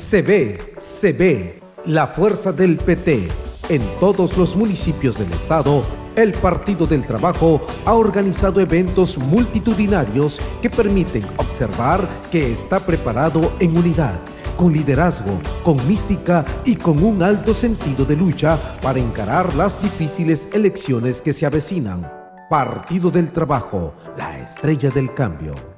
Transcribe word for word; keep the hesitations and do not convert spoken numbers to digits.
Se ve, se ve la fuerza del P T. En todos los municipios del estado, el Partido del Trabajo ha organizado eventos multitudinarios que permiten observar que está preparado en unidad, con liderazgo, con mística y con un alto sentido de lucha para encarar las difíciles elecciones que se avecinan. Partido del Trabajo, la estrella del cambio.